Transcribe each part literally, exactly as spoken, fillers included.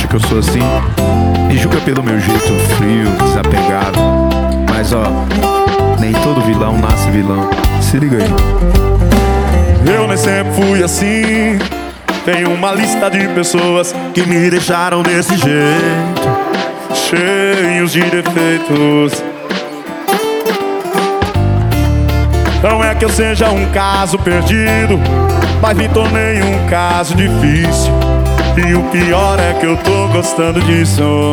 que eu sou assim. Me julga pelo meu jeito frio, desapegado. Mas ó, nem todo vilão nasce vilão. Se liga aí. Eu nem sempre fui assim. Tenho uma lista de pessoas que me deixaram desse jeito, cheios de defeitos. Não é que eu seja um caso perdido, mas me tornei um caso difícil. E o pior é que eu tô gostando disso.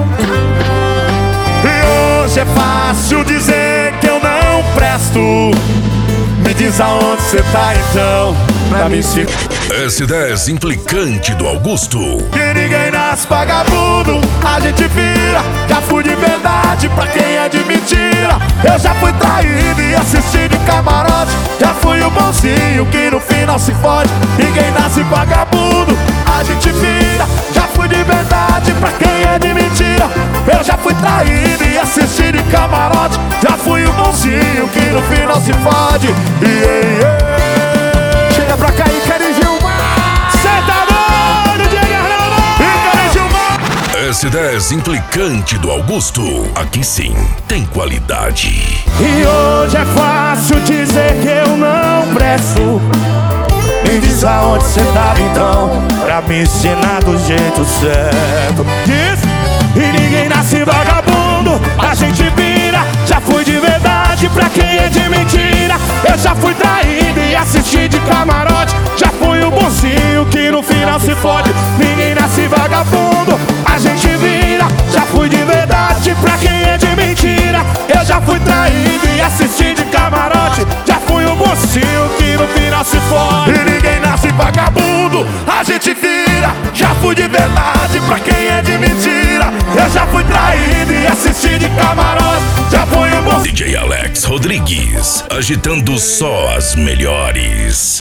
E hoje é fácil dizer que eu não presto. Me diz aonde cê tá então, pra me seguir. S dez implicante do Augusto. Que ninguém nasce vagabundo, a gente vira. Já fui de verdade pra quem é de mentira. Eu já fui traído e assisti de camarote. Já fui o bonzinho que no final se fode. Ninguém nasce vagabundo, a gente vira. Já fui de verdade pra quem é de mentira. Eu já fui traído e assisti de camarote. Já fui o bonzinho que no final se fode. Yeah, yeah. Chega pra cá e Cari Gilmar. Cê tá doido, Diego Arnaldo e Cari Gilmar. S dez implicante do Augusto. Aqui sim, tem qualidade. E hoje é fácil dizer que eu não presto. Me diz aonde cê tava então, pra me ensinar do jeito certo. Diz, e ninguém nasce vagabundo, a gente vira. Já fui de verdade pra quem é de mentira. Eu já fui traído e assisti de camarote. Já fui o bonzinho que no final se fode. Ninguém nasce vagabundo, a gente vira. Já fui de verdade pra quem é de mentira. Eu já fui traído e assisti de camarote. Já fui o bonzinho que no final se fode. E ninguém nasce vagabundo, a gente vira. Já fui de verdade pra quem é de mentira. Eu já fui traído e assisti de camarote. Já fui o bonzinho. D J Alex Rodrigues, agitando só as melhores.